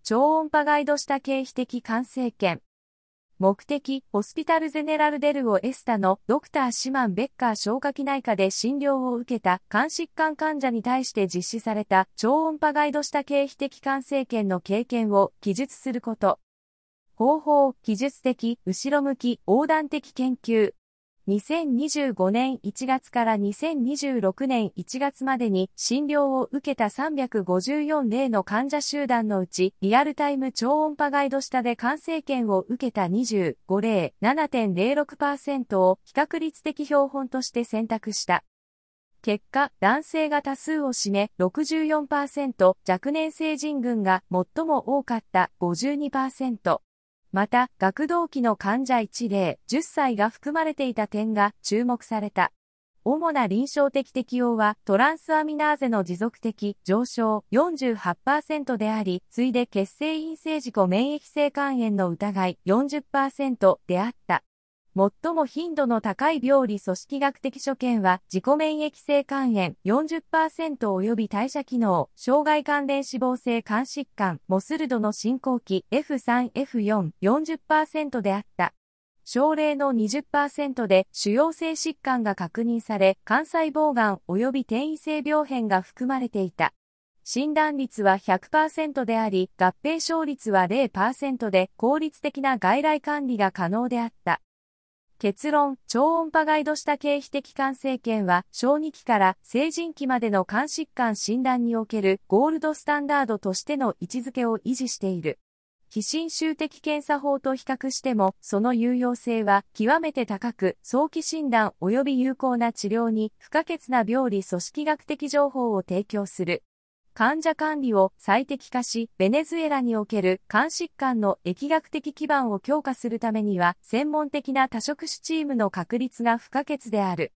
超音波ガイドした経皮的肝生検。目的、ホスピタルゼネラルデルオエスタのドクターシマン・ベッカー消化器内科で診療を受けた肝疾患患者に対して実施された超音波ガイドした経皮的肝生検の経験を記述すること。方法、記述的、後ろ向き、横断的研究。2025年1月から2026年1月までに診療を受けた354例の患者集団のうち、リアルタイム超音波ガイド下で肝生検を受けた25例 7.06% を比較率的標本として選択した。結果、男性が多数を占め 64%、若年成人群が最も多かった52%。また、学童期の患者1例、10歳が含まれていた点が注目された。主な臨床的適用は、トランスアミナーゼの持続的上昇 48% であり、次いで血清陰性自己免疫性肝炎の疑い 40% であった。最も頻度の高い病理組織学的所見は自己免疫性肝炎 40% 及び代謝機能、障害関連脂肪性肝疾患、モスルドの進行期 F3、F4、40% であった。症例の 20% で腫瘍性疾患が確認され、肝細胞がん及び転移性病変が含まれていた。診断率は 100% であり、合併症率は 0% で効率的な外来管理が可能であった。結論、超音波ガイドした経皮的肝生検は、小児期から成人期までの肝疾患診断におけるゴールドスタンダードとしての位置づけを維持している。非侵襲的検査法と比較しても、その有用性は極めて高く、早期診断及び有効な治療に不可欠な病理組織学的情報を提供する。患者管理を最適化し、ベネズエラにおける肝疾患の疫学的基盤を強化するためには、専門的な多職種チームの確立が不可欠である。